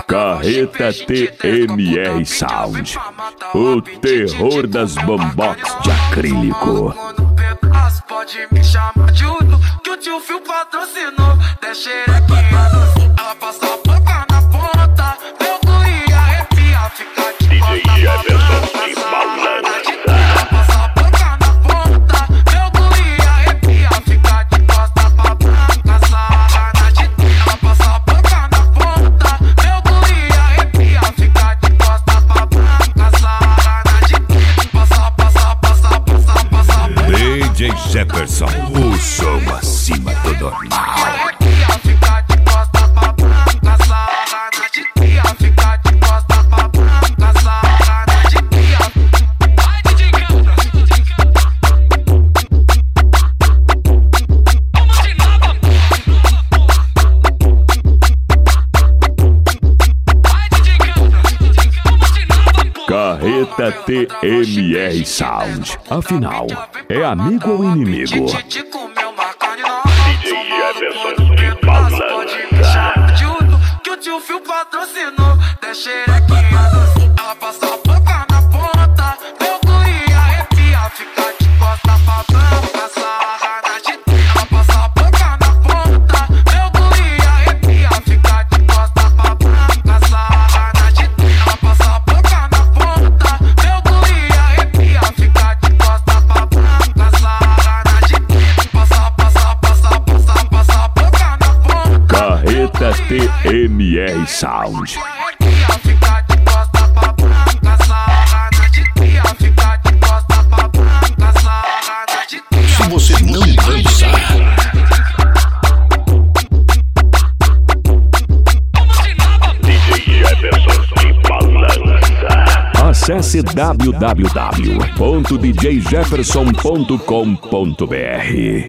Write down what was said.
Carreta TMR Sound, o terror das bambox de acrílico. Pode me chamar de Udo, que o tio Phil patrocinou. Deixa ela passa a boca na ponta, meu cu ia arrepiar, fica de costa pra balança. Ela passa a boca na ponta, meu cu ia arrepiar, fica de costa pra branca, sarrana de ela passa a boca na ponta, meu cu ia arrepiar, fica de costa pra branca, sarrana de passa. DJ Jefferson, o som acima do normal. Carreta TMR Sound, afinal, é amigo ou inimigo? DJ Jefferson balança. Que o tio Phil patrocinou. Deixa ela passa a boca na ponta, meu cu ia arrepiar, fica de costa pra branca, sarrana de ela passa a boca na ponta, meu cu ia arrepiar, fica de costa pra branca, sarrana de ela passa a boca na ponta, meu cu ia arrepiar, fica de costa pra branca, sarrana de passa a boca na ponta. Carreta TMR Sound. Se você não dança, DJ Jefferson balança. Acesse www.djjefferson.com.br.